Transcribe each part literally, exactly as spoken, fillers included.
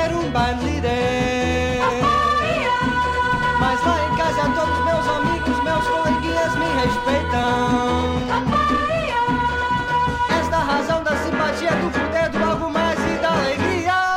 ser um band líder. Mas lá em casa todos meus amigos, meus coleguinhas me respeitam. Esta razão da simpatia, do poder, do algo mais e da alegria.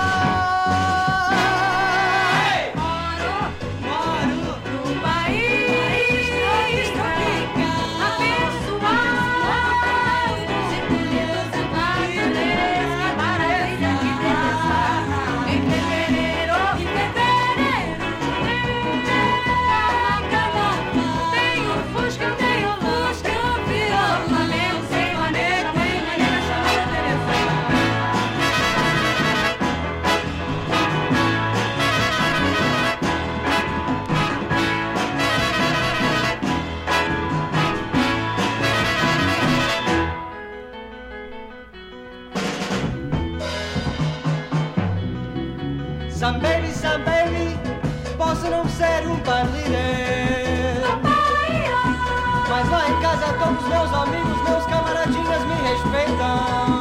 Sam baby, Sam baby, posso não ser um pai líder, mas lá em casa todos meus amigos, meus camaradinhas me respeitam.